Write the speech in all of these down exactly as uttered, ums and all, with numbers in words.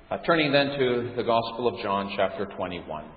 Uh, turning then to the Gospel of John, chapter twenty-one.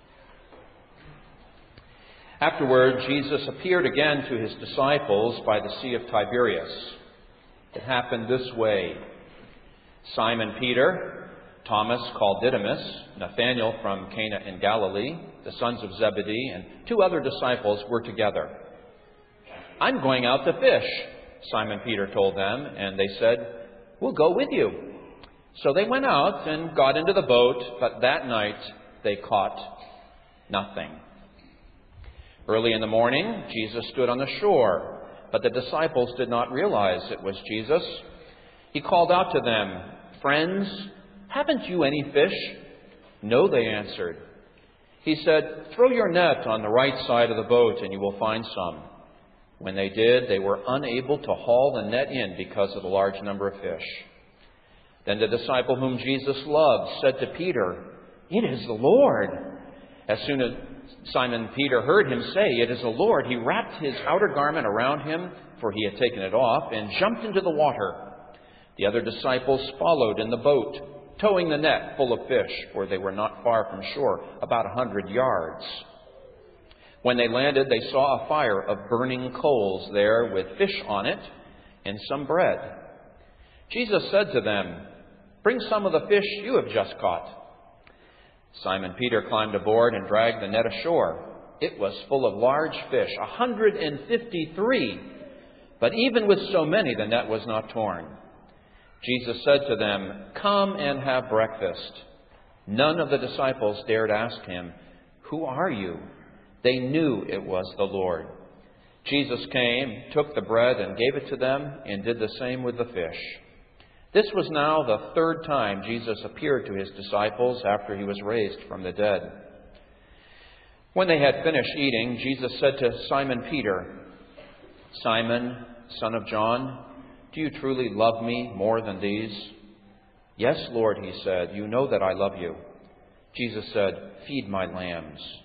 Afterward, Jesus appeared again to his disciples by the Sea of Tiberias. It happened this way. Simon Peter, Thomas called Didymus, Nathanael from Cana in Galilee, the sons of Zebedee, and two other disciples were together. "I'm going out to fish," Simon Peter told them, and they said, "We'll go with you." So they went out and got into the boat, but that night they caught nothing. Early in the morning, Jesus stood on the shore, but the disciples did not realize it was Jesus. He called out to them, "Friends, haven't you any fish?" "No," they answered. He said, "Throw your net on the right side of the boat and you will find some." When they did, they were unable to haul the net in because of the large number of fish. Then the disciple whom Jesus loved said to Peter, "It is the Lord." As soon as Simon Peter heard him say, "It is the Lord," he wrapped his outer garment around him, for he had taken it off, and jumped into the water. The other disciples followed in the boat, towing the net full of fish, for they were not far from shore, about a hundred yards. When they landed, they saw a fire of burning coals there with fish on it and some bread. Jesus said to them, "Bring some of the fish you have just caught." Simon Peter climbed aboard and dragged the net ashore. It was full of large fish, a hundred and fifty-three. But even with so many, the net was not torn. Jesus said to them, "Come and have breakfast." None of the disciples dared ask him, "Who are you?" They knew it was the Lord. Jesus came, took the bread and gave it to them, and did the same with the fish. This was now the third time Jesus appeared to his disciples after he was raised from the dead. When they had finished eating, Jesus said to Simon Peter, "Simon, son of John, do you truly love me more than these?" "Yes, Lord," he said, "you know that I love you." Jesus said, "Feed my lambs."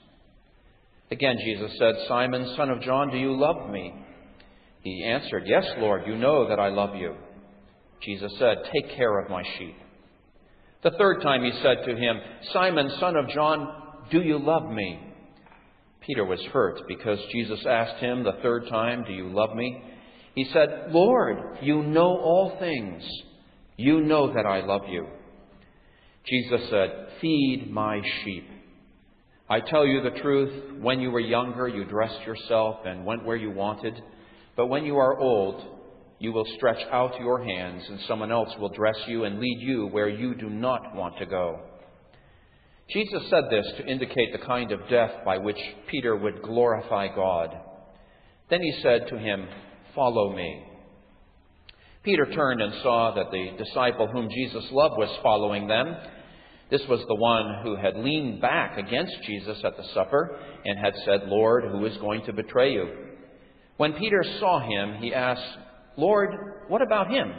Again Jesus said, "Simon, son of John, do you love me?" He answered, "Yes, Lord, you know that I love you." Jesus said, "Take care of my sheep." The third time he said to him, "Simon, son of John, do you love me?" Peter was hurt because Jesus asked him the third time, "Do you love me?" He said, "Lord, you know all things. You know that I love you." Jesus said, "Feed my sheep. I tell you the truth, when you were younger, you dressed yourself and went where you wanted. But when you are old, you will stretch out your hands, and someone else will dress you and lead you where you do not want to go." Jesus said this to indicate the kind of death by which Peter would glorify God. Then he said to him, "Follow me." Peter turned and saw that the disciple whom Jesus loved was following them. This was the one who had leaned back against Jesus at the supper and had said, "Lord, who is going to betray you?" When Peter saw him, he asked, "Lord, what about him?"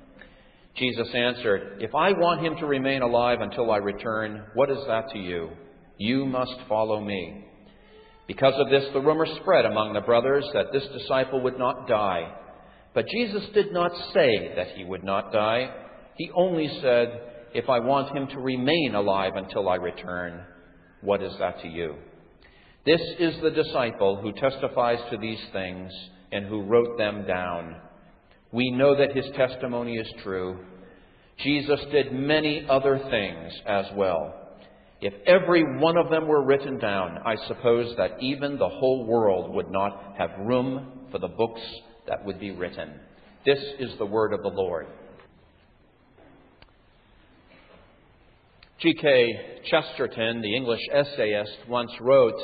Jesus answered, "If I want him to remain alive until I return, what is that to you? You must follow me." Because of this, the rumor spread among the brothers that this disciple would not die. But Jesus did not say that he would not die. He only said, "If I want him to remain alive until I return, what is that to you?" This is the disciple who testifies to these things and who wrote them down. We know that his testimony is true. Jesus did many other things as well. If every one of them were written down, I suppose that even the whole world would not have room for the books that would be written. This is the word of the Lord. G K Chesterton, the English essayist, once wrote,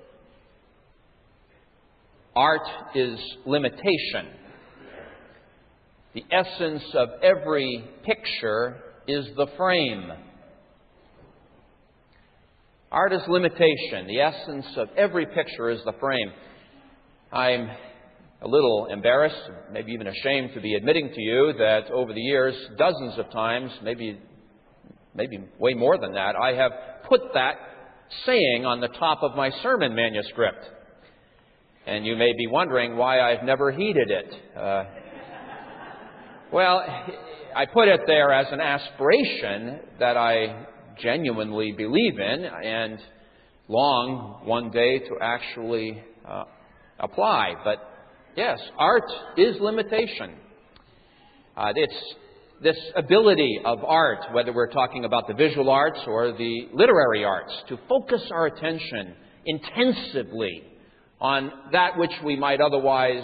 "Art is limitation. The essence of every picture is the frame." Art is limitation. The essence of every picture is the frame. I'm a little embarrassed, maybe even ashamed to be admitting to you that over the years, dozens of times, maybe, maybe way more than that, I have put that saying on the top of my sermon manuscript. And you may be wondering why I've never heeded it. Uh, Well, I put it there as an aspiration that I genuinely believe in and long one day to actually uh, apply. But yes, art is limitation. Uh, it's this ability of art, whether we're talking about the visual arts or the literary arts, to focus our attention intensively on that which we might otherwise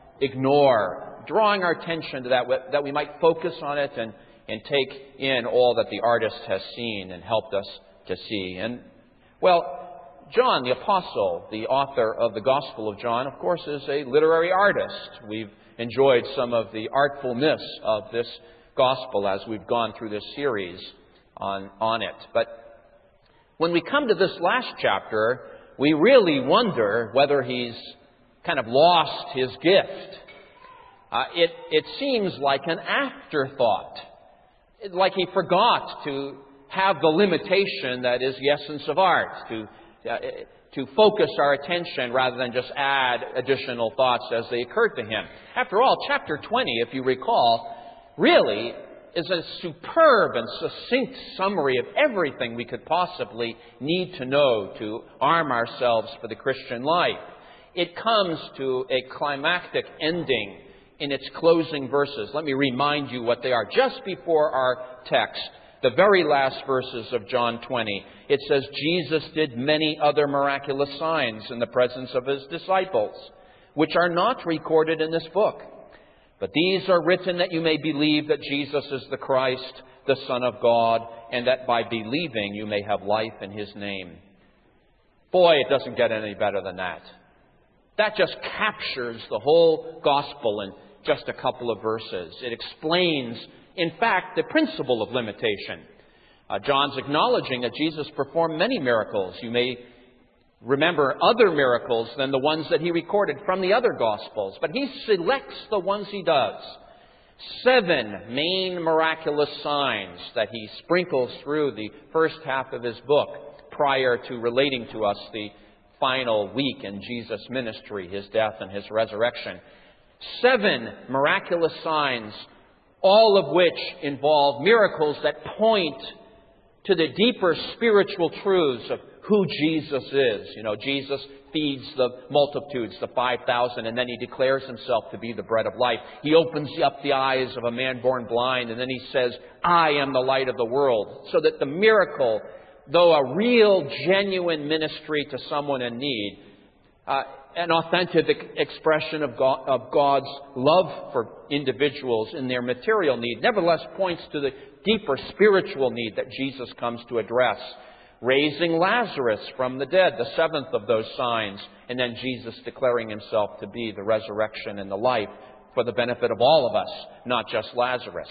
ignore, drawing our attention to that, that we might focus on it and, and take in all that the artist has seen and helped us to see. And, well, John, the apostle, the author of the Gospel of John, of course, is a literary artist. We've enjoyed some of the artfulness of this Gospel as we've gone through this series on, on it. But when we come to this last chapter, we really wonder whether he's kind of lost his gift. Uh, it, it seems like an afterthought, like he forgot to have the limitation that is the essence of art, to, uh, to focus our attention rather than just add additional thoughts as they occurred to him. After all, chapter twenty, if you recall, really is a superb and succinct summary of everything we could possibly need to know to arm ourselves for the Christian life. It comes to a climactic ending in its closing verses. Let me remind you what they are. Just before our text, the very last verses of John twenty, it says, Jesus did many other miraculous signs in the presence of his disciples, which are not recorded in this book. But these are written that you may believe that Jesus is the Christ, the Son of God, and that by believing you may have life in his name. Boy, it doesn't get any better than that. That just captures the whole gospel in just a couple of verses. It explains, in fact, the principle of limitation. Uh, John's acknowledging that Jesus performed many miracles. You may remember other miracles than the ones that he recorded from the other Gospels, but he selects the ones he does. Seven main miraculous signs that he sprinkles through the first half of his book prior to relating to us the final week in Jesus' ministry, his death and his resurrection. Seven miraculous signs, all of which involve miracles that point to the deeper spiritual truths of who Jesus is. You know, Jesus feeds the multitudes, the five thousand, and then he declares himself to be the bread of life. He opens up the eyes of a man born blind, and then he says, I am the light of the world. So that the miracle, though a real, genuine ministry to someone in need, uh, an authentic expression of, God, of God's love for individuals in their material need, nevertheless points to the deeper spiritual need that Jesus comes to address. Raising Lazarus from the dead, the seventh of those signs, and then Jesus declaring himself to be the resurrection and the life for the benefit of all of us, not just Lazarus.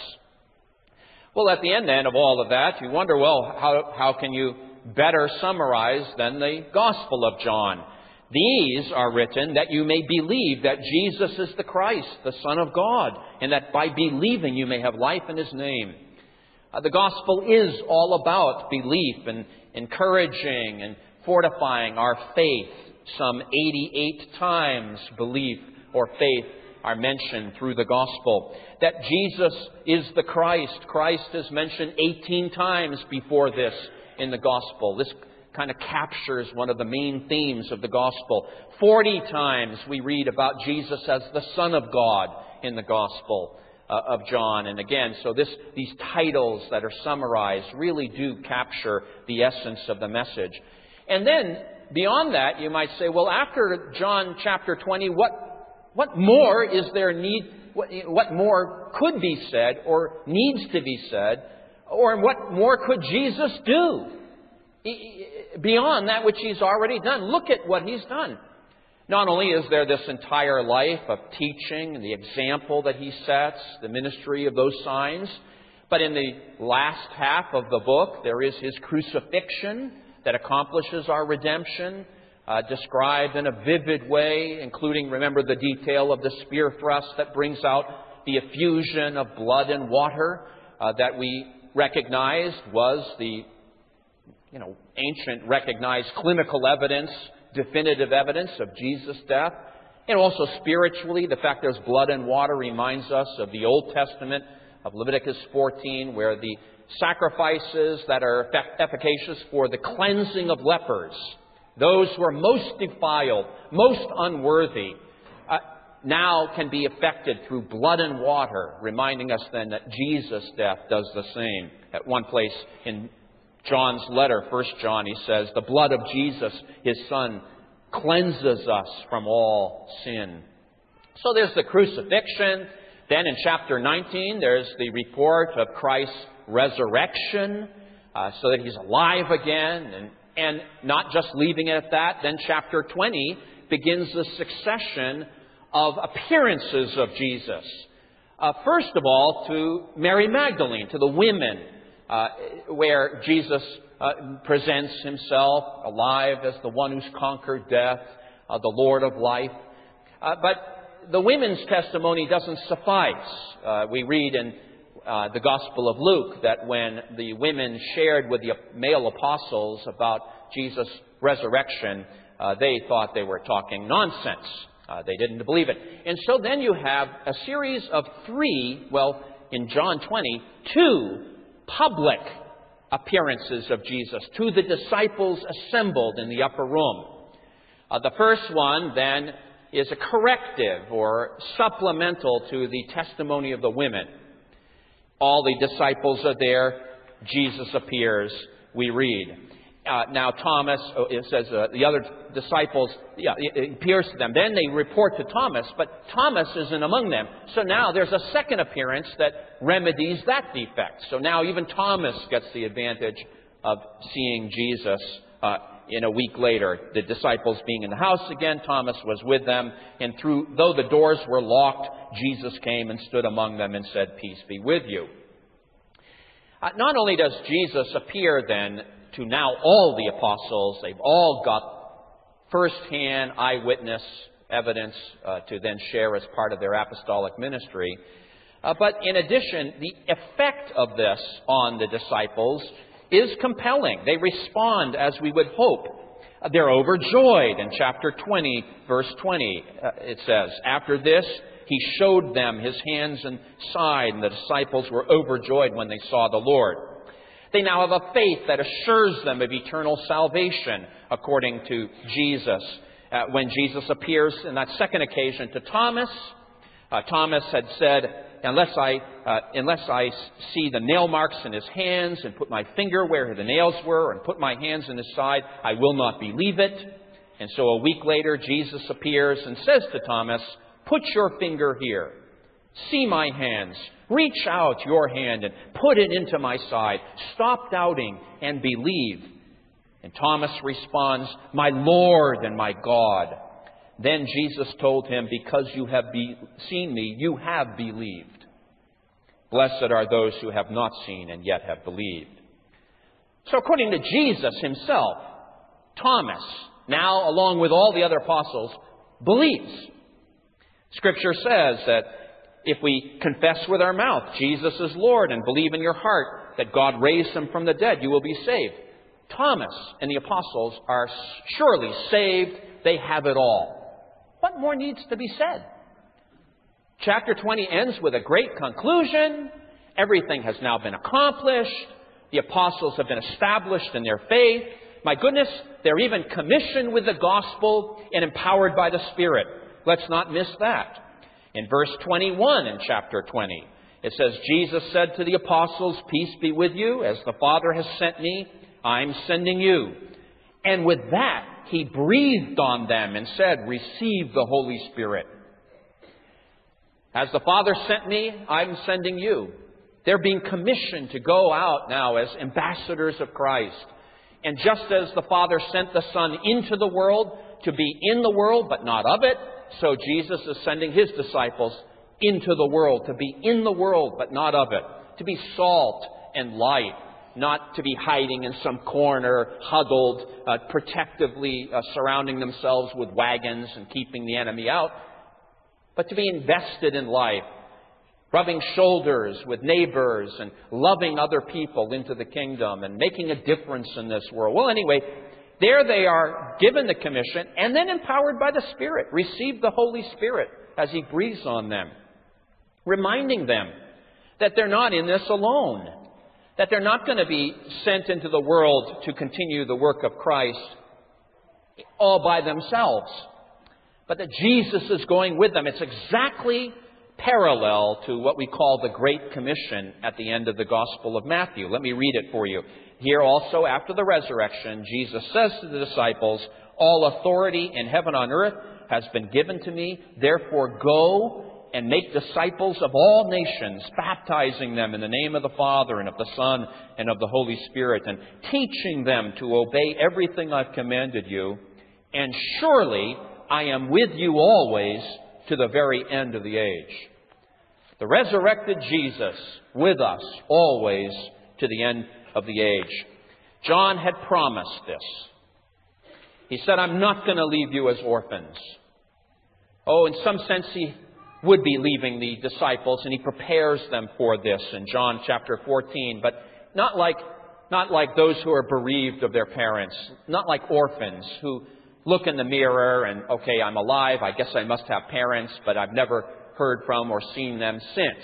Well, at the end then of all of that, you wonder, well, how, how can you better summarize than the Gospel of John? These are written that you may believe that Jesus is the Christ, the Son of God, and that by believing you may have life in his name. Uh, the Gospel is all about belief and encouraging and fortifying our faith. Some eighty-eight times belief or faith are mentioned through the Gospel. That Jesus is the Christ. Christ is mentioned eighteen times before this in the Gospel. This kind of captures one of the main themes of the Gospel. Forty times we read about Jesus as the Son of God in the Gospel uh, of John. And again, so this, these titles that are summarized really do capture the essence of the message. And then, beyond that, you might say, well, after John chapter twenty, what, what more is there need, what, what more could be said or needs to be said, or what more could Jesus do? Beyond that which he's already done. Look at what he's done. Not only is there this entire life of teaching and the example that he sets, the ministry of those signs, but in the last half of the book, there is his crucifixion that accomplishes our redemption, uh, described in a vivid way, including, remember, the detail of the spear thrust that brings out the effusion of blood and water uh, that we recognized was the you know, ancient recognized clinical evidence, definitive evidence of Jesus' death. And also spiritually, the fact there's blood and water reminds us of the Old Testament, of Leviticus fourteen, where the sacrifices that are efficacious for the cleansing of lepers, those who are most defiled, most unworthy, uh, now can be effected through blood and water, reminding us then that Jesus' death does the same. At one place in John's letter, First John, he says, the blood of Jesus, his Son, cleanses us from all sin. So there's the crucifixion. Then in chapter nineteen, there's the report of Christ's resurrection, uh, so that he's alive again, and, and not just leaving it at that. Then chapter twenty begins the succession of appearances of Jesus. Uh, first of all, to Mary Magdalene, to the women, uh, where Jesus uh, presents himself alive as the one who's conquered death, uh, the Lord of life. Uh, but the women's testimony doesn't suffice. Uh, we read in uh, the Gospel of Luke that when the women shared with the male apostles about Jesus' resurrection, uh, they thought they were talking nonsense. Uh, they didn't believe it. And so then you have a series of three, well, in John twenty, two public appearances of Jesus to the disciples assembled in the upper room. Uh, the first one, then, is a corrective or supplemental to the testimony of the women. All the disciples are there. Jesus appears, we read. Uh, now Thomas, oh, it says uh, the other disciples, yeah, it, it appears to them. Then they report to Thomas, but Thomas isn't among them. So now there's a second appearance that remedies that defect. So now even Thomas gets the advantage of seeing Jesus uh, in a week later. The disciples being in the house again, Thomas was with them. And through, though the doors were locked, Jesus came and stood among them and said, "Peace be with you." Uh, not only does Jesus appear then to now all the apostles, they've all got first-hand eyewitness evidence uh, to then share as part of their apostolic ministry. Uh, but in addition, the effect of this on the disciples is compelling. They respond as we would hope. Uh, they're overjoyed. In chapter twenty, verse twenty, uh, it says, "After this, he showed them his hands and side, and the disciples were overjoyed when they saw the Lord." They now have a faith that assures them of eternal salvation, according to Jesus. Uh, when Jesus appears in that second occasion to Thomas, uh, Thomas had said, unless I, uh, unless I see the nail marks in his hands and put my finger where the nails were and put my hands in his side, I will not believe it. And so a week later, Jesus appears and says to Thomas, "Put your finger here. See my hands. Reach out your hand and put it into my side. Stop doubting and believe." And Thomas responds, "My Lord and my God." Then Jesus told him, "Because you have be- seen me, you have believed. Blessed are those who have not seen and yet have believed." So according to Jesus himself, Thomas, now along with all the other apostles, believes. Scripture says that if we confess with our mouth Jesus is Lord and believe in your heart that God raised him from the dead, you will be saved. Thomas and the apostles are surely saved. They have it all. What more needs to be said? Chapter twenty ends with a great conclusion. Everything has now been accomplished. The apostles have been established in their faith. My goodness, they're even commissioned with the gospel and empowered by the Spirit. Let's not miss that. In verse twenty-one in chapter twenty, it says, "Jesus said to the apostles, 'Peace be with you. As the Father has sent me, I'm sending you.' And with that, he breathed on them and said, 'Receive the Holy Spirit.' As the Father sent me, I'm sending you." They're being commissioned to go out now as ambassadors of Christ. And just as the Father sent the Son into the world to be in the world but not of it, so Jesus is sending his disciples into the world to be in the world but not of it, to be salt and light, not to be hiding in some corner, huddled, uh, protectively uh, surrounding themselves with wagons and keeping the enemy out, but to be invested in life, rubbing shoulders with neighbors and loving other people into the kingdom and making a difference in this world. Well, anyway, There they are given the commission and then empowered by the Spirit. Receive the Holy Spirit as He breathes on them, reminding them that they're not in this alone, that they're not going to be sent into the world to continue the work of Christ all by themselves, but that Jesus is going with them. It's exactly parallel to what we call the Great Commission at the end of the Gospel of Matthew. Let me read it for you. Here also, after the resurrection, Jesus says to the disciples, "All authority in heaven and on earth has been given to me. Therefore go and make disciples of all nations, baptizing them in the name of the Father and of the Son and of the Holy Spirit, and teaching them to obey everything I've commanded you. And surely I am with you always to the very end of the age." The resurrected Jesus with us always to the end of the age. John had promised this. He said, "I'm not going to leave you as orphans." Oh, in some sense, he would be leaving the disciples, and he prepares them for this in John chapter fourteen. But not like, not like those who are bereaved of their parents, not like orphans who look in the mirror and, okay, I'm alive, I guess I must have parents, but I've never heard from or seen them since.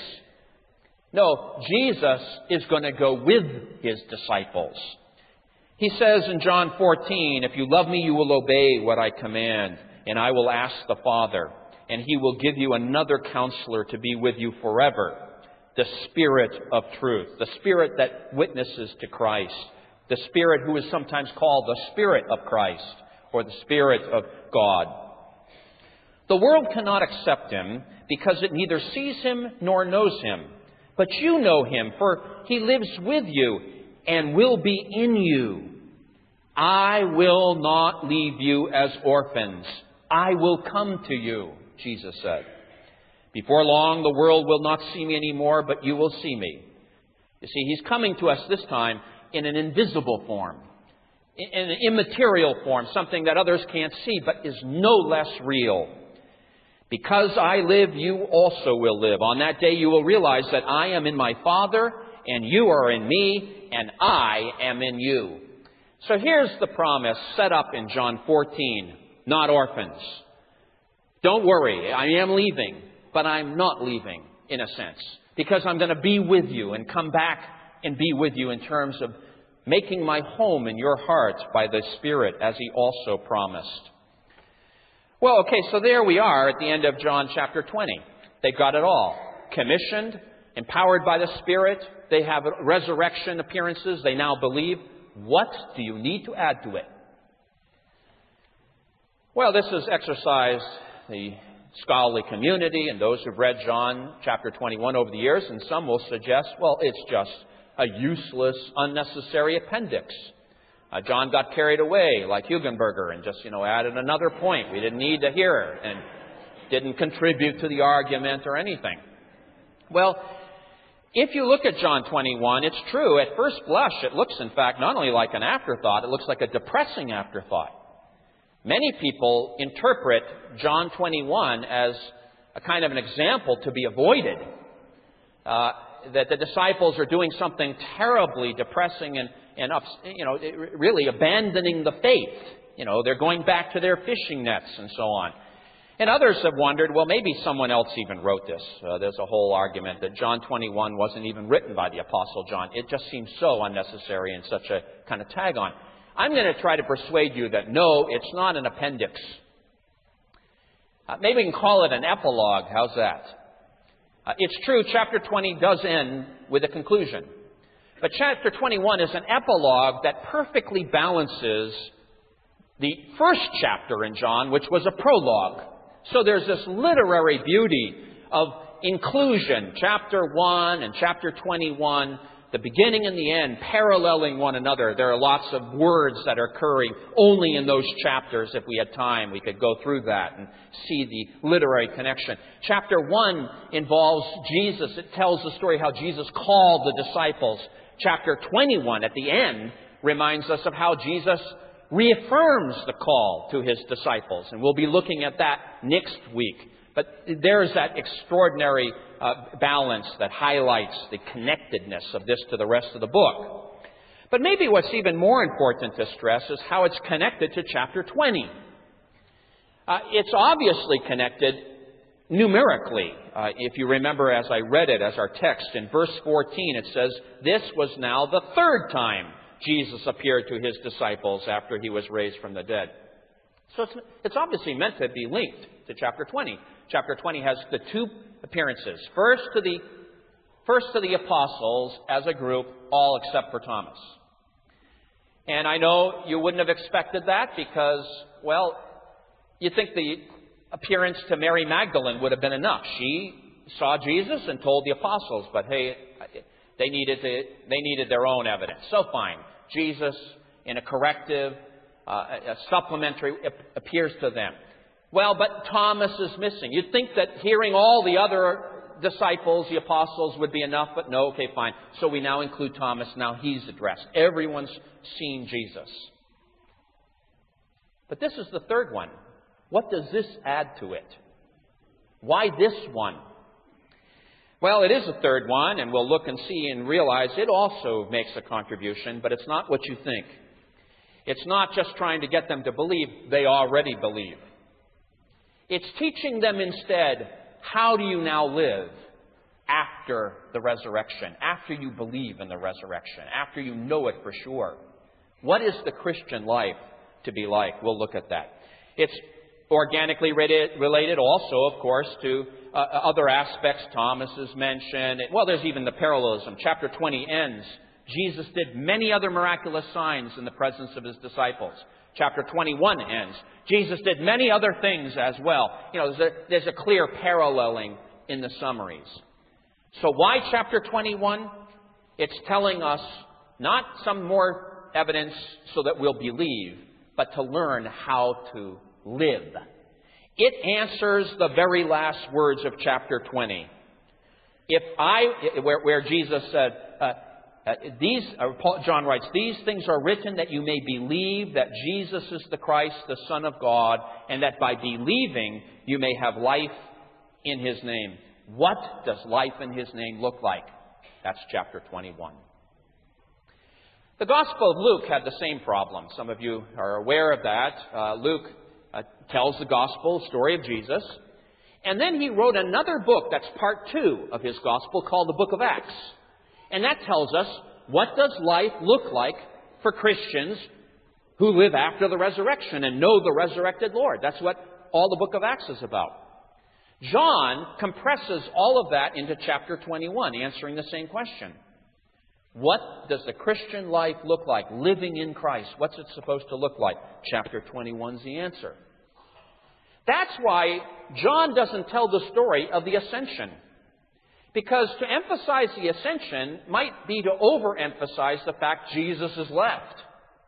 No, Jesus is going to go with His disciples. He says in John fourteen, "If you love me, you will obey what I command, and I will ask the Father, and He will give you another counselor to be with you forever, the Spirit of truth," the Spirit that witnesses to Christ, the Spirit who is sometimes called the Spirit of Christ, or the Spirit of God. The world cannot accept Him because it neither sees Him nor knows Him. But you know Him, for He lives with you and will be in you. "I will not leave you as orphans. I will come to you," Jesus said. "Before long, the world will not see me anymore, but you will see me." You see, He's coming to us this time in an invisible form, in an immaterial form, something that others can't see, but is no less real. "Because I live, you also will live. On that day you will realize that I am in my Father, and you are in me, and I am in you." So here's the promise set up in John fourteen. Not orphans. Don't worry, I am leaving, but I'm not leaving, in a sense, because I'm going to be with you and come back and be with you in terms of making my home in your heart by the Spirit, as He also promised. Well, okay, so there we are at the end of John chapter twenty. They've got it all. Commissioned, empowered by the Spirit. They have resurrection appearances. They now believe. What do you need to add to it? Well, this has exercised the scholarly community and those who've read John chapter twenty-one over the years, and some will suggest, well, it's just a useless, unnecessary appendix. Uh, John got carried away like Hugenberger and just, you know, added another point. We didn't need to hear it and didn't contribute to the argument or anything. Well, if you look at John twenty-one, it's true. At first blush, it looks, in fact, not only like an afterthought, it looks like a depressing afterthought. Many people interpret John twenty-one as a kind of an example to be avoided. Uh, that the disciples are doing something terribly depressing and, and you know, really abandoning the faith. You know, they're going back to their fishing nets and so on. And others have wondered, well, maybe someone else even wrote this. Uh, there's a whole argument that John twenty-one wasn't even written by the Apostle John. It just seems so unnecessary and such a kind of tag on. I'm going to try to persuade you that no, it's not an appendix. Uh, maybe we can call it an epilogue. How's that? Uh, it's true, chapter twenty does end with a conclusion. But chapter twenty-one is an epilogue that perfectly balances the first chapter in John, which was a prologue. So there's this literary beauty of inclusion, chapter one and chapter twenty-one, the beginning and the end paralleling one another. There are lots of words that are occurring only in those chapters. If we had time, we could go through that and see the literary connection. Chapter one involves Jesus. It tells the story how Jesus called the disciples. Chapter twenty-one, at the end, reminds us of how Jesus reaffirms the call to His disciples. And we'll be looking at that next week. But there's that extraordinary uh, balance that highlights the connectedness of this to the rest of the book. But maybe what's even more important to stress is how it's connected to chapter twenty. Uh, it's obviously connected numerically. Uh, if you remember as I read it as our text in verse fourteen, it says, "This was now the third time Jesus appeared to his disciples after he was raised from the dead." So it's, it's obviously meant to be linked to chapter twenty. Chapter twenty has the two appearances. First to the first to the apostles as a group, all except for Thomas. And I know you wouldn't have expected that because, well, you think the appearance to Mary Magdalene would have been enough. She saw Jesus and told the apostles, but hey, they needed to, they needed their own evidence. So fine, Jesus in a corrective, uh, a supplementary appears to them. Well, but Thomas is missing. You'd think that hearing all the other disciples, the apostles, would be enough, but no, okay, fine. So we now include Thomas. Now he's addressed. Everyone's seen Jesus. But this is the third one. What does this add to it? Why this one? Well, it is a third one, and we'll look and see and realize it also makes a contribution, but it's not what you think. It's not just trying to get them to believe. They already believe. It's teaching them instead, how do you now live after the resurrection, after you believe in the resurrection, after you know it for sure? What is the Christian life to be like? We'll look at that. It's organically related also, of course, to uh, other aspects. Thomas is mentioned. Well, there's even the parallelism. Chapter twenty ends. Jesus did many other miraculous signs in the presence of his disciples. Chapter twenty-one ends. Jesus did many other things as well. You know, there's a, there's a clear paralleling in the summaries. So why chapter twenty-one? It's telling us not some more evidence so that we'll believe, but to learn how to live. It answers the very last words of chapter twenty. If I, where, where Jesus said, uh, Uh, these, uh, Paul, John writes, "These things are written that you may believe that Jesus is the Christ, the Son of God, and that by believing you may have life in his name." What does life in his name look like? That's chapter twenty-one. The Gospel of Luke had the same problem. Some of you are aware of that. Uh, Luke uh, tells the Gospel story of Jesus. And then he wrote another book that's part two of his Gospel called the Book of Acts. And that tells us, what does life look like for Christians who live after the resurrection and know the resurrected Lord? That's what all the book of Acts is about. John compresses all of that into chapter twenty-one, answering the same question. What does the Christian life look like, living in Christ? What's it supposed to look like? Chapter twenty-one is the answer. That's why John doesn't tell the story of the ascension. Because to emphasize the ascension might be to overemphasize the fact Jesus is left.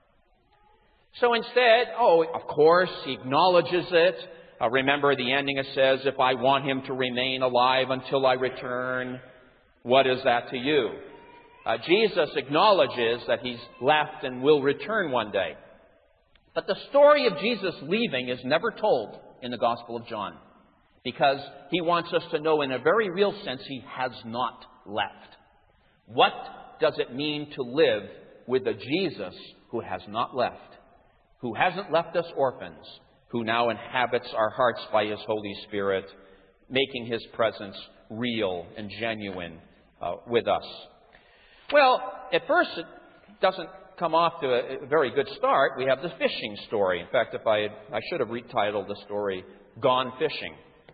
So instead, oh, of course, he acknowledges it. Uh, remember, the ending it says, "If I want him to remain alive until I return, what is that to you?" Uh, Jesus acknowledges that he's left and will return one day. But the story of Jesus leaving is never told in the Gospel of John, because he wants us to know in a very real sense he has not left. What does it mean to live with a Jesus who has not left, who hasn't left us orphans, who now inhabits our hearts by his Holy Spirit, making his presence real and genuine uh, with us? Well, at first it doesn't come off to a very good start. We have the fishing story. In fact, if I had, I should have retitled the story, "Gone Fishing."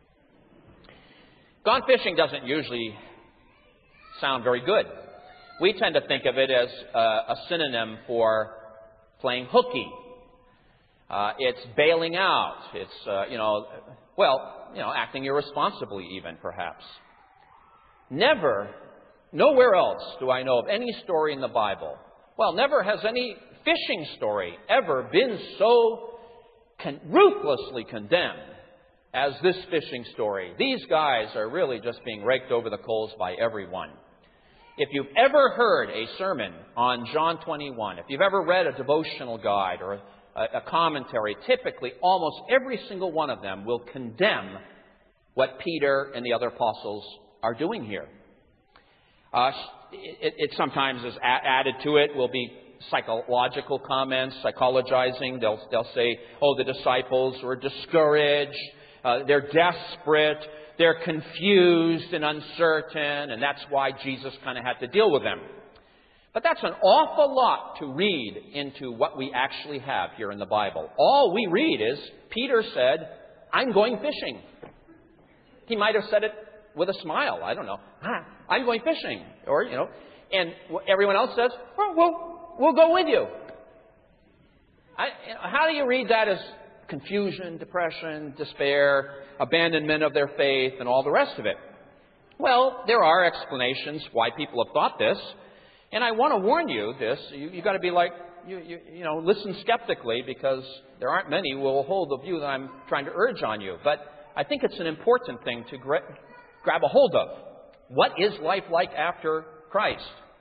Gone fishing doesn't usually sound very good. We tend to think of it as uh, a synonym for playing hooky. Uh, it's bailing out. It's, uh, you know, well, you know, acting irresponsibly even, perhaps. Never, nowhere else do I know of any story in the Bible. Well, never has any fishing story ever been so con- ruthlessly condemned as this fishing story. These guys are really just being raked over the coals by everyone. If you've ever heard a sermon on John twenty-one, if you've ever read a devotional guide or a, a commentary, typically almost every single one of them will condemn what Peter and the other apostles are doing here. Uh, it, it sometimes is a- added to it will be psychological comments, psychologizing. They'll, they'll say, oh, the disciples were discouraged, uh, they're desperate, they're confused and uncertain, and that's why Jesus kind of had to deal with them. But that's an awful lot to read into what we actually have here in the Bible. All we read is, Peter said, I'm going fishing. He might have said it with a smile. I don't know. Ah, I'm going fishing. Or, you know, and everyone else says, well, we'll, we'll go with you. I, how do you read that as confusion, depression, despair, abandonment of their faith, and all the rest of it? Well, there are explanations why people have thought this. And I want to warn you this. You, you've got to be like, you, you, you know, listen skeptically, because there aren't many who will hold the view that I'm trying to urge on you. But I think it's an important thing to gra- grab a hold of. What is life like after Christ?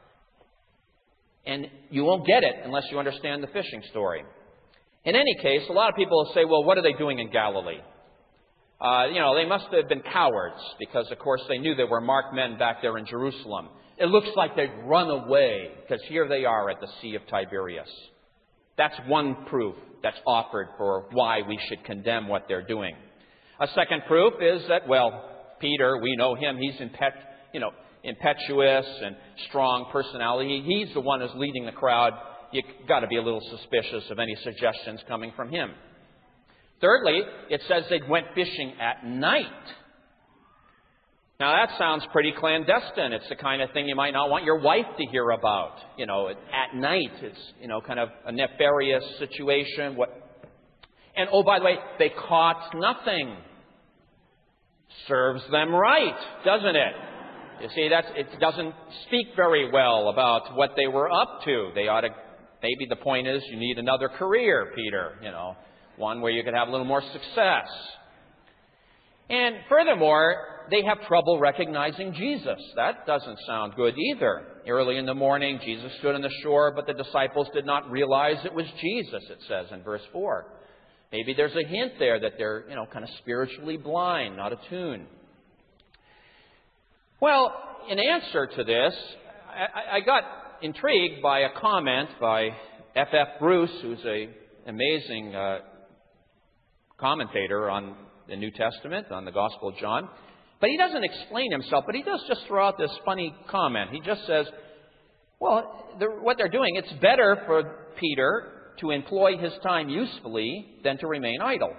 And you won't get it unless you understand the fishing story. In any case, a lot of people will say, well, what are they doing in Galilee? Uh, you know, they must have been cowards because, of course, they knew there were marked men back there in Jerusalem. It looks like they'd run away because here they are at the Sea of Tiberias. That's one proof that's offered for why we should condemn what they're doing. A second proof is that, well, Peter, we know him. He's impet- you know, impetuous and strong personality. He's the one who's leading the crowd. You've got to be a little suspicious of any suggestions coming from him. Thirdly, it says they went fishing at night. Now, that sounds pretty clandestine. It's the kind of thing you might not want your wife to hear about. You know, at night, it's, you know, kind of a nefarious situation. What? And, oh, by the way, they caught nothing. Serves them right, doesn't it? You see, that's, it doesn't speak very well about what they were up to. They ought to, maybe the point is you need another career, Peter, you know, one where you could have a little more success. And furthermore, they have trouble recognizing Jesus. That doesn't sound good either. Early in the morning, Jesus stood on the shore, but the disciples did not realize it was Jesus, it says in verse four. Maybe there's a hint there that they're, you know, kind of spiritually blind, not attuned. Well, in answer to this, I, I got intrigued by a comment by F F Bruce, who's an amazing uh, commentator on the New Testament, on the Gospel of John. But he doesn't explain himself, but he does just throw out this funny comment. He just says, well, they're, what they're doing, it's better for Peter to employ his time usefully than to remain idle.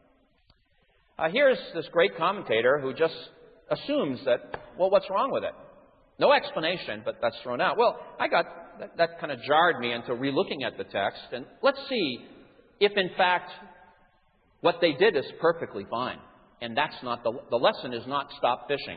Uh, here's this great commentator who just assumes that, well, what's wrong with it? No explanation, but that's thrown out. Well, I got, that, that kind of jarred me into relooking at the text, and let's see if, in fact, what they did is perfectly fine. And that's not the, the lesson is not stop fishing.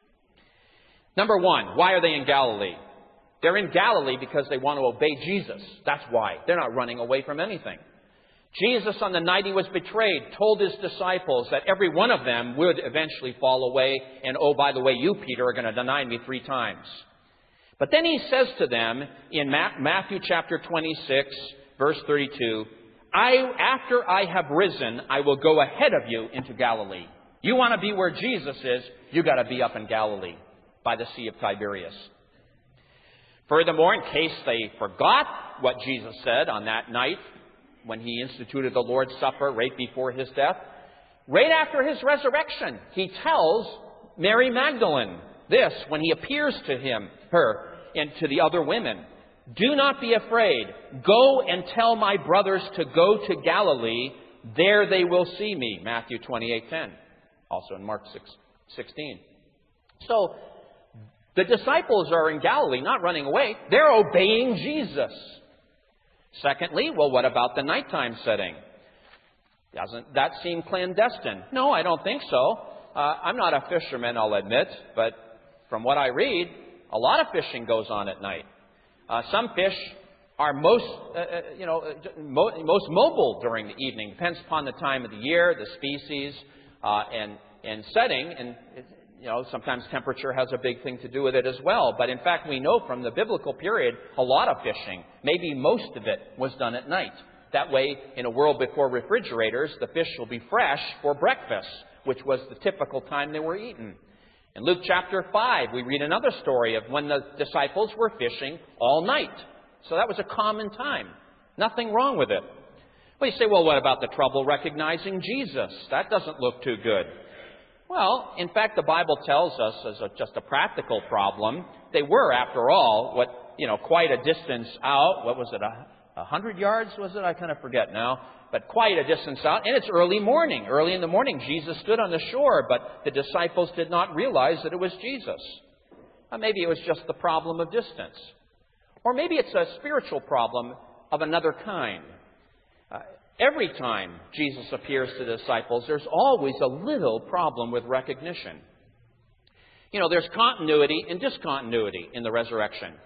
Number one, why are they in Galilee? They're in Galilee because they want to obey Jesus. That's why. They're not running away from anything. Jesus, on the night he was betrayed, told his disciples that every one of them would eventually fall away. And, oh, by the way, you, Peter, are going to deny me three times. But then he says to them in Matthew chapter twenty-six, verse thirty-two, I, after I have risen, I will go ahead of you into Galilee. You want to be where Jesus is, you got to be up in Galilee by the Sea of Tiberias. Furthermore, in case they forgot what Jesus said on that night when he instituted the Lord's Supper right before his death, right after his resurrection, he tells Mary Magdalene this when he appears to him, her, and to the other women. Do not be afraid. Go and tell my brothers to go to Galilee. There they will see me. Matthew twenty-eight ten. Also in Mark six sixteen. So, the disciples are in Galilee, not running away. They're obeying Jesus. Secondly, well, what about the nighttime setting? Doesn't that seem clandestine? No, I don't think so. Uh, I'm not a fisherman, I'll admit, but from what I read, a lot of fishing goes on at night. Uh, some fish are most, uh, uh, you know, mo- most mobile during the evening. Depends upon the time of the year, the species, uh, and and setting, and you know, sometimes temperature has a big thing to do with it as well. But in fact, we know from the biblical period, a lot of fishing, maybe most of it, was done at night. That way, in a world before refrigerators, the fish will be fresh for breakfast, which was the typical time they were eaten. In Luke chapter five, we read another story of when the disciples were fishing all night. So that was a common time. Nothing wrong with it. Well, you say, well, what about the trouble recognizing Jesus? That doesn't look too good. Well, in fact, the Bible tells us as a, just a practical problem, they were, after all, what, you know, quite a distance out. What was it, a, a hundred yards, was it? I kind of forget now. But quite a distance out. And it's early morning. Early in the morning, Jesus stood on the shore, but the disciples did not realize that it was Jesus. Or maybe it was just the problem of distance. Or maybe it's a spiritual problem of another kind. Uh, every time Jesus appears to the disciples, there's always a little problem with recognition. You know, there's continuity and discontinuity in the resurrection.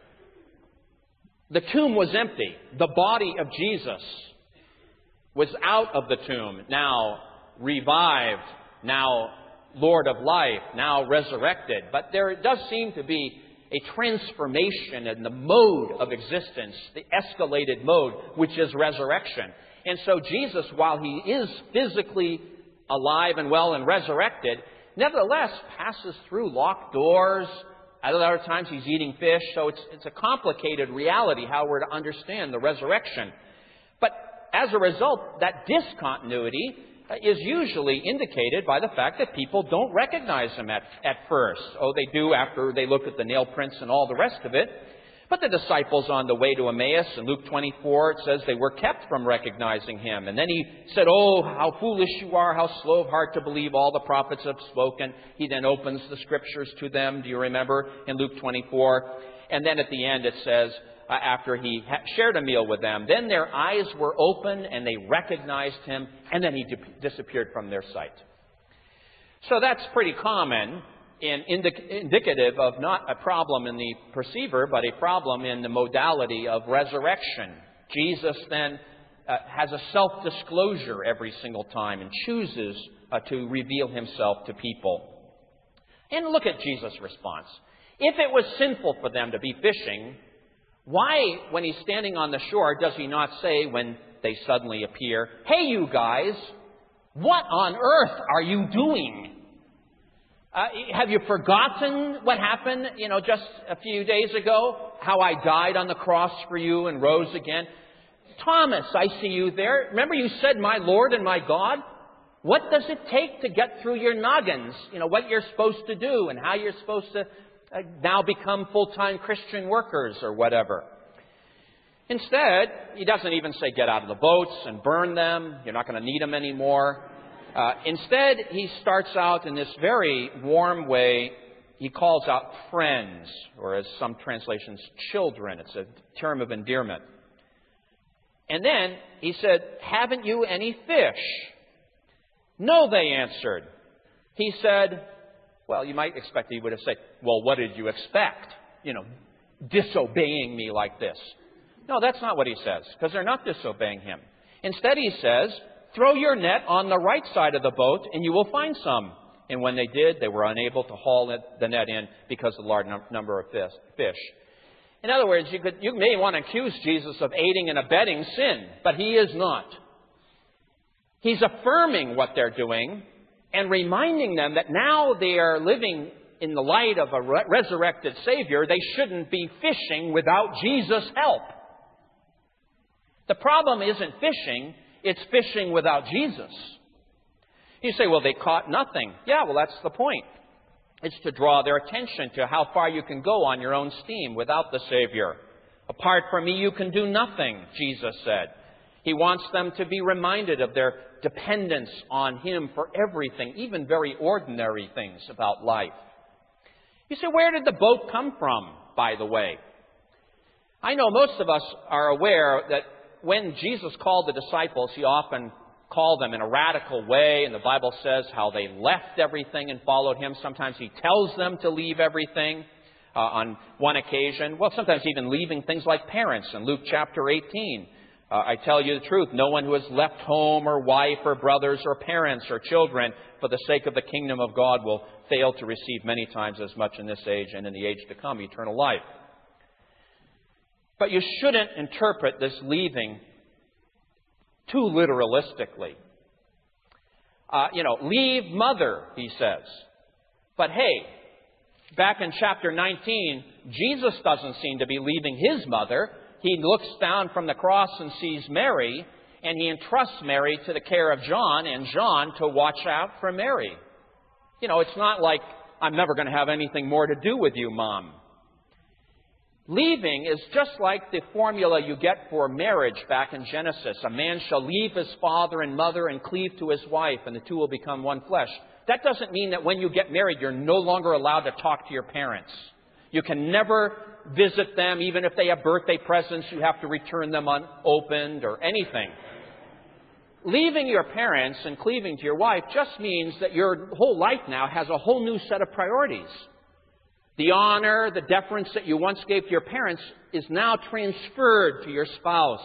The tomb was empty. The body of Jesus was out of the tomb, now revived, now Lord of life, now resurrected. But there does seem to be a transformation in the mode of existence, the escalated mode, which is resurrection. And so Jesus, while He is physically alive and well and resurrected, nevertheless passes through locked doors. At other times He's eating fish. So it's, it's a complicated reality how we're to understand the resurrection. But as a result, that discontinuity is usually indicated by the fact that people don't recognize Him at, at first. Oh, they do after they look at the nail prints and all the rest of it. But the disciples on the way to Emmaus, in Luke twenty-four, it says they were kept from recognizing Him. And then He said, oh, how foolish you are, how slow of heart to believe all the prophets have spoken. He then opens the Scriptures to them, do you remember, in Luke twenty-four? And then at the end it says, uh, after He ha- shared a meal with them, then their eyes were open and they recognized Him, and then He di- disappeared from their sight. So that's pretty common and indic- indicative of not a problem in the perceiver, but a problem in the modality of resurrection. Jesus then uh, has a self-disclosure every single time and chooses uh, to reveal Himself to people. And look at Jesus' response. If it was sinful for them to be fishing, why, when He's standing on the shore, does He not say when they suddenly appear, hey, you guys, what on earth are you doing? Uh, have you forgotten what happened, you know, just a few days ago? How I died on the cross for you and rose again? Thomas, I see you there. Remember you said, my Lord and my God? What does it take to get through your noggins? You know, what you're supposed to do and how you're supposed to uh, now become full-time Christian workers or whatever. Instead, He doesn't even say get out of the boats and burn them. You're not going to need them anymore. Uh, instead, He starts out in this very warm way. He calls out friends, or as some translations, children. It's a term of endearment. And then He said, haven't you any fish? No, they answered. He said, well, you might expect He would have said, well, what did you expect? You know, disobeying me like this. No, that's not what He says, because they're not disobeying Him. Instead, He says, throw your net on the right side of the boat and you will find some. And when they did, they were unable to haul it, the net in because of the large num- number of fish. In other words, you, could, you may want to accuse Jesus of aiding and abetting sin, but He is not. He's affirming what they're doing and reminding them that now they are living in the light of a re- resurrected Savior. They shouldn't be fishing without Jesus' help. The problem isn't fishing. It's fishing without Jesus. You say, well, they caught nothing. Yeah, well, that's the point. It's to draw their attention to how far you can go on your own steam without the Savior. Apart from me, you can do nothing, Jesus said. He wants them to be reminded of their dependence on Him for everything, even very ordinary things about life. You say, where did the boat come from, by the way? I know most of us are aware that when Jesus called the disciples, He often called them in a radical way, and the Bible says how they left everything and followed Him. Sometimes He tells them to leave everything uh, on one occasion. Well, sometimes even leaving things like parents in Luke chapter eighteen. Uh, I tell you the truth, no one who has left home or wife or brothers or parents or children for the sake of the kingdom of God will fail to receive many times as much in this age and in the age to come, eternal life. But you shouldn't interpret this leaving too literalistically. Uh, you know, leave mother, He says. But hey, back in chapter nineteen, Jesus doesn't seem to be leaving His mother. he looks down from the cross and sees Mary, and he entrusts Mary to the care of John, and John to watch out for Mary. You know, it's not like, I'm never going to have anything more to do with you, Mom. Leaving is just like the formula you get for marriage back in Genesis. A man shall leave his father and mother and cleave to his wife, and the two will become one flesh. That doesn't mean that when you get married, you're no longer allowed to talk to your parents. You can never visit them. Even if they have birthday presents, you have to return them unopened or anything. Leaving your parents and cleaving to your wife just means that your whole life now has a whole new set of priorities. The honor, the deference that you once gave to your parents is now transferred to your spouse.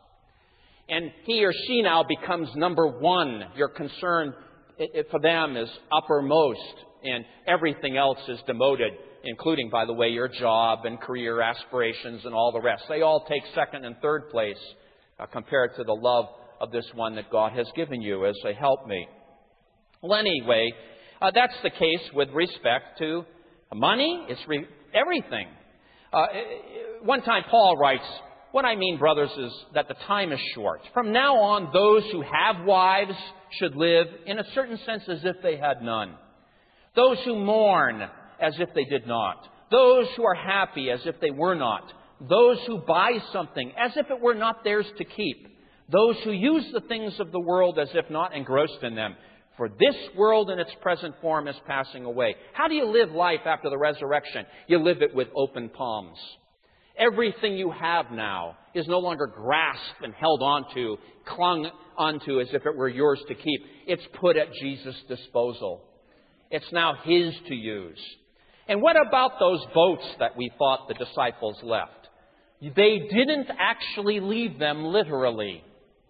And he or she now becomes number one. Your concern for them is uppermost, and everything else is demoted, including, by the way, your job and career aspirations and all the rest. They all take second and third place uh, compared to the love of this one that God has given you as a helpmate. Well, anyway, uh, that's the case with respect to money. It's re- everything. Uh, one time Paul writes, what I mean, brothers, is that the time is short. From now on, those who have wives should live, in a certain sense, as if they had none. Those who mourn, as if they did not. Those who are happy, as if they were not. Those who buy something, as if it were not theirs to keep. Those who use the things of the world, as if not engrossed in them. For this world in its present form is passing away. How do you live life after the resurrection? You live it with open palms. Everything you have now is no longer grasped and held onto, clung onto as if it were yours to keep. It's put at Jesus' disposal. It's now His to use. And what about those boats that we thought the disciples left? They didn't actually leave them literally.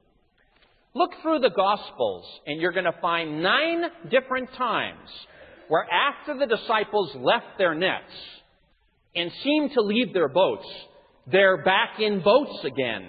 Look through the Gospels, and you're going to find nine different times where after the disciples left their nets and seemed to leave their boats, they're back in boats again.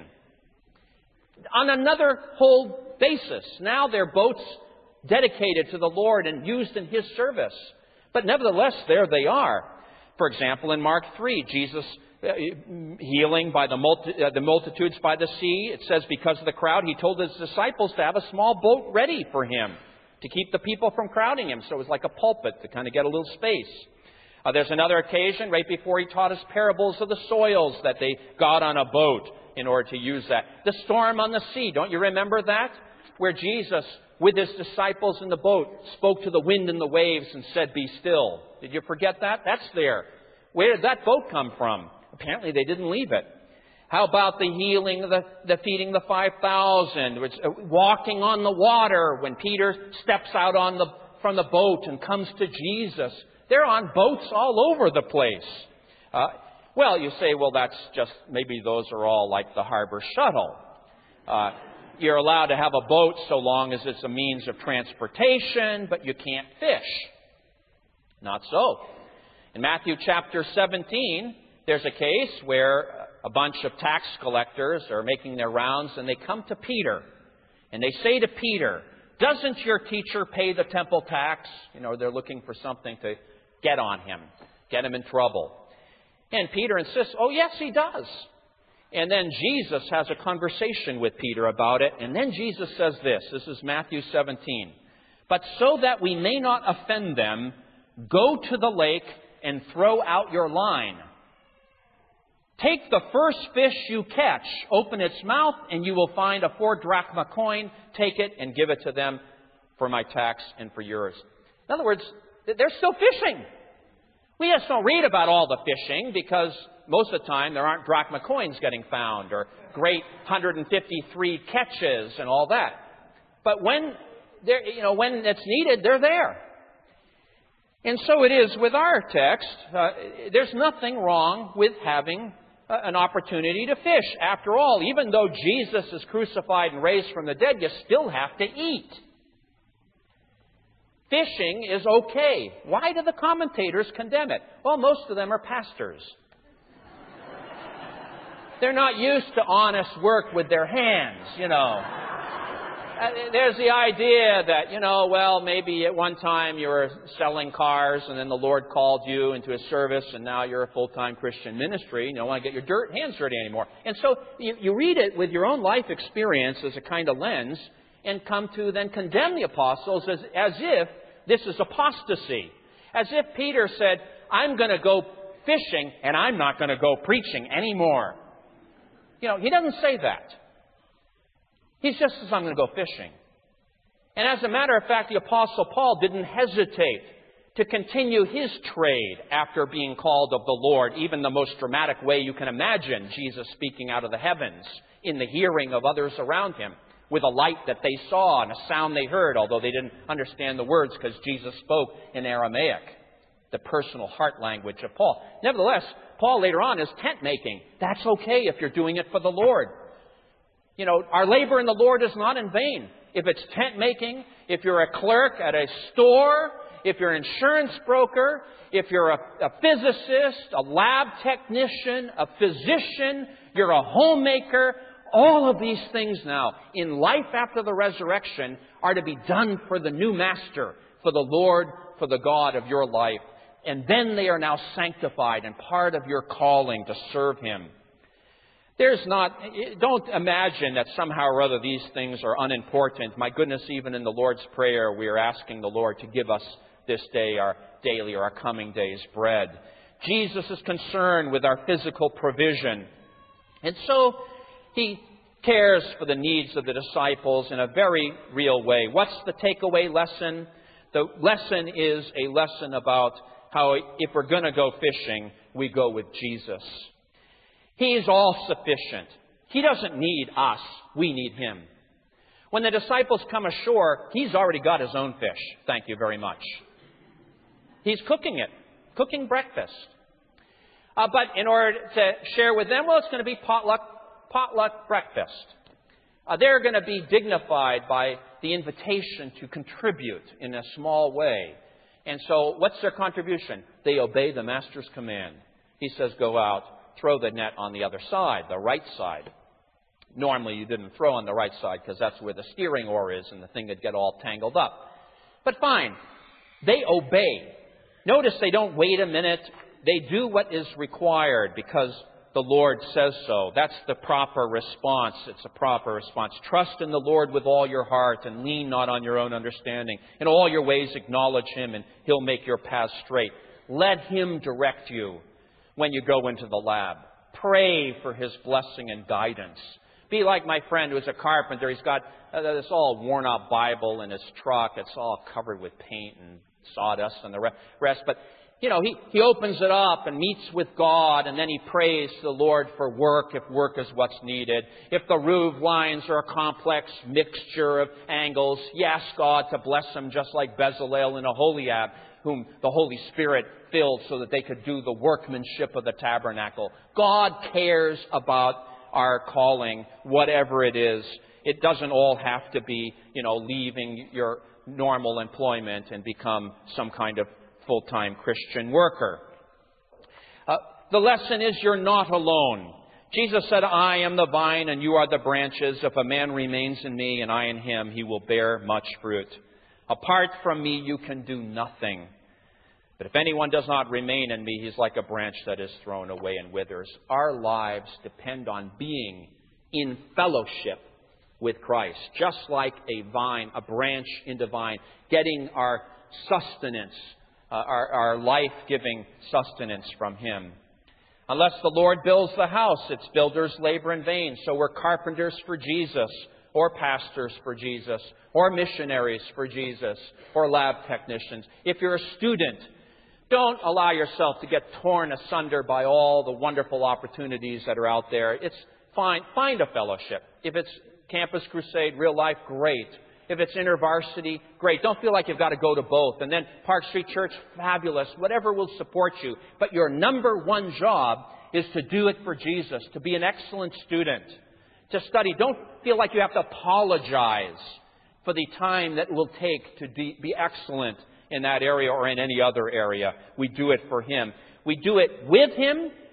On another whole basis. Now they're boats dedicated to the Lord and used in His service. But nevertheless, there they are. For example, in Mark three, Jesus healing by the, multi, uh, the multitudes by the sea. It says because of the crowd, He told His disciples to have a small boat ready for Him to keep the people from crowding Him. So it was like a pulpit to kind of get a little space. Uh, there's another occasion right before He taught us parables of the soils that they got on a boat in order to use that. The storm on the sea, don't you remember that? Where Jesus, with His disciples in the boat, spoke to the wind and the waves and said, "Be still." Did you forget that? That's there. Where did that boat come from? Apparently they didn't leave it. How about the healing, the, the feeding the five thousand, walking on the water when Peter steps out on the, from the boat and comes to Jesus? They're on boats all over the place. Uh, well, you say, well, that's just, maybe those are all like the harbor shuttle. Uh, you're allowed to have a boat so long as it's a means of transportation, but you can't fish. Not so. In Matthew chapter seventeen, there's a case where a bunch of tax collectors are making their rounds, and they come to Peter. And they say to Peter, "Doesn't your teacher pay the temple tax?" You know, they're looking for something to get on him, get him in trouble. And Peter insists, "Oh, yes, he does." And then Jesus has a conversation with Peter about it. And then Jesus says this. This is Matthew seventeen. "But so that we may not offend them, go to the lake and throw out your line. Take the first fish you catch, open its mouth, and you will find a four drachma coin. Take it and give it to them for my tax and for yours." In other words, they're still fishing. We just don't read about all the fishing because most of the time there aren't drachma coins getting found or great one hundred fifty-three catches and all that. But when they're, you know, when it's needed, they're there. And so it is with our text. Uh, there's nothing wrong with having uh, an opportunity to fish. After all, even though Jesus is crucified and raised from the dead, you still have to eat. Fishing is okay. Why do the commentators condemn it? Well, most of them are pastors. They're not used to honest work with their hands, you know. uh, there's the idea that, you know, well, maybe at one time you were selling cars and then the Lord called you into His service and now you're a full-time Christian ministry and you don't want to get your dirt, hands dirty anymore. And so you, you read it with your own life experience as a kind of lens and come to then condemn the apostles as, as if this is apostasy. As if Peter said, I'm going to go fishing and I'm not going to go preaching anymore. You know, he doesn't say that. He just says, I'm going to go fishing. And as a matter of fact, the Apostle Paul didn't hesitate to continue his trade after being called of the Lord, even the most dramatic way you can imagine, Jesus speaking out of the heavens in the hearing of others around him, with a light that they saw and a sound they heard, although they didn't understand the words because Jesus spoke in Aramaic, the personal heart language of Paul. Nevertheless, Paul later on is tent making. That's okay if you're doing it for the Lord. You know, our labor in the Lord is not in vain. If it's tent making, if you're a clerk at a store, if you're an insurance broker, if you're a, a physicist, a lab technician, a physician, you're a homemaker, all of these things now in life after the resurrection are to be done for the new master, for the Lord, for the God of your life. And then they are now sanctified and part of your calling to serve Him. There's not, don't imagine that somehow or other these things are unimportant. My goodness, even in the Lord's Prayer, we are asking the Lord to give us this day our daily or our coming day's bread. Jesus is concerned with our physical provision. And so He cares for the needs of the disciples in a very real way. What's the takeaway lesson? The lesson is a lesson about how if we're going to go fishing, we go with Jesus. He is all sufficient. He doesn't need us. We need Him. When the disciples come ashore, He's already got His own fish. Thank you very much. He's cooking it, cooking breakfast. Uh, but in order to share with them, well, it's going to be potluck, potluck breakfast. Uh, they're going to be dignified by the invitation to contribute in a small way. And so what's their contribution? They obey the Master's command. He says, go out. Throw the net on the other side, the right side. Normally you didn't throw on the right side because that's where the steering oar is and the thing would get all tangled up. But fine, they obey. Notice they don't wait a minute. They do what is required because the Lord says so. That's the proper response. It's a proper response. Trust in the Lord with all your heart and lean not on your own understanding. In all your ways acknowledge Him and He'll make your path straight. Let Him direct you. When you go into the lab, pray for His blessing and guidance. Be like my friend who's a carpenter. He's got uh, this all worn-out Bible in his truck. It's all covered with paint and sawdust and the rest. But, you know, he, he opens it up and meets with God, and then he prays to the Lord for work, if work is what's needed. If the roof lines are a complex mixture of angles, he asks God to bless him just like Bezalel and Aholiab, whom the Holy Spirit filled so that they could do the workmanship of the tabernacle. God cares about our calling, whatever it is. It doesn't all have to be, you know, leaving your normal employment and become some kind of full-time Christian worker. Uh, the lesson is you're not alone. Jesus said, I am the vine and you are the branches. If a man remains in me and I in him, he will bear much fruit. Apart from me, you can do nothing. But if anyone does not remain in me, he's like a branch that is thrown away and withers. Our lives depend on being in fellowship with Christ, just like a vine, a branch in the vine, getting our sustenance, uh, our, our life-giving sustenance from Him. Unless the Lord builds the house, its builders labor in vain. So we're carpenters for Jesus, or pastors for Jesus, or missionaries for Jesus, or lab technicians. If you're a student, don't allow yourself to get torn asunder by all the wonderful opportunities that are out there. It's fine. Find a fellowship. If it's Campus Crusade, real life, great. If it's InterVarsity, great. Don't feel like you've got to go to both. And then Park Street Church, fabulous. Whatever will support you. But your number one job is to do it for Jesus, to be an excellent student, to study. Don't feel like you have to apologize for the time that it will take to be excellent in that area or in any other area. We do it for Him. We do it with Him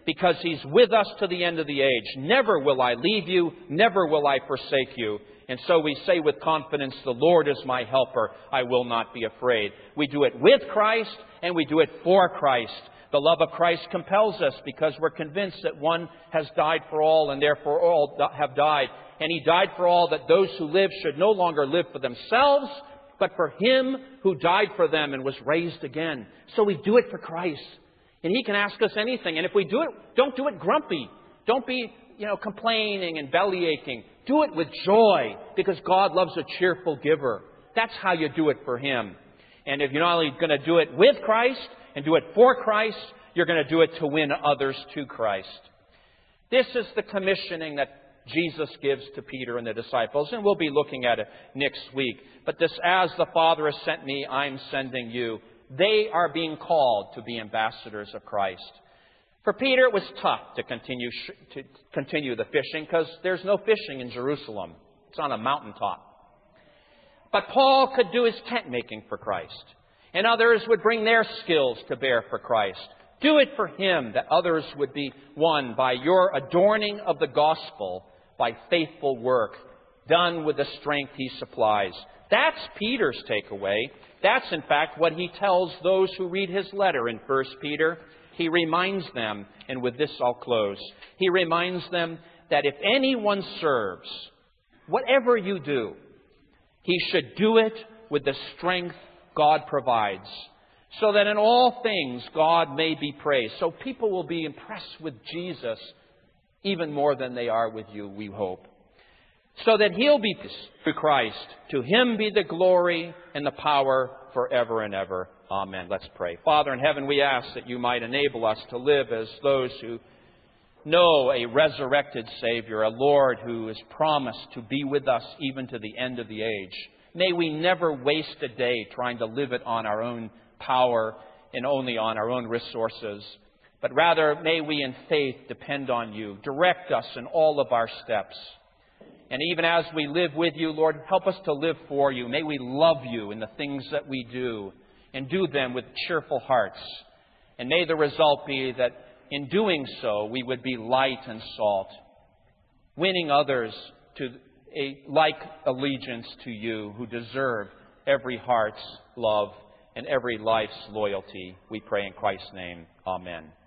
because He's with us to the end of the age. Never will I leave you, never will I forsake you. And so we say with confidence, the Lord is my helper, I will not be afraid. We do it with Christ, and we do it for Christ. The love of Christ compels us because we're convinced that one has died for all, and therefore all have died. And He died for all, that those who live should no longer live for themselves, but for Him who died for them and was raised again. So we do it for Christ. And He can ask us anything. And if we do it, don't do it grumpy. Don't be, you know, complaining and belly aching. Do it with joy, because God loves a cheerful giver. That's how you do it for Him. And if you're not only going to do it with Christ and do it for Christ, you're going to do it to win others to Christ. This is the commissioning that Jesus gives to Peter and the disciples, and we'll be looking at it next week. But this, as the Father has sent me, I'm sending you. They are being called to be ambassadors of Christ. For Peter, it was tough to continue sh- to continue the fishing, because there's no fishing in Jerusalem. It's on a mountaintop. But Paul could do his tent making for Christ, and others would bring their skills to bear for Christ. Do it for Him, that others would be won by your adorning of the gospel, by faithful work done with the strength He supplies. That's Peter's takeaway. That's, in fact, what he tells those who read his letter in First Peter. He reminds them, and with this I'll close, he reminds them that if anyone serves, whatever you do, he should do it with the strength God provides, so that in all things God may be praised. So people will be impressed with Jesus even more than they are with you, we hope. So that He'll be through Christ. To Him be the glory and the power forever and ever. Amen. Let's pray. Father in heaven, we ask that You might enable us to live as those who know a resurrected Savior, a Lord who has promised to be with us even to the end of the age. May we never waste a day trying to live it on our own power and only on our own resources, but rather may we in faith depend on You. Direct us in all of our steps. And even as we live with You, Lord, help us to live for You. May we love You in the things that we do, and do them with cheerful hearts. And may the result be that in doing so, we would be light and salt, winning others to a like allegiance to You, who deserve every heart's love and every life's loyalty. We pray in Christ's name. Amen.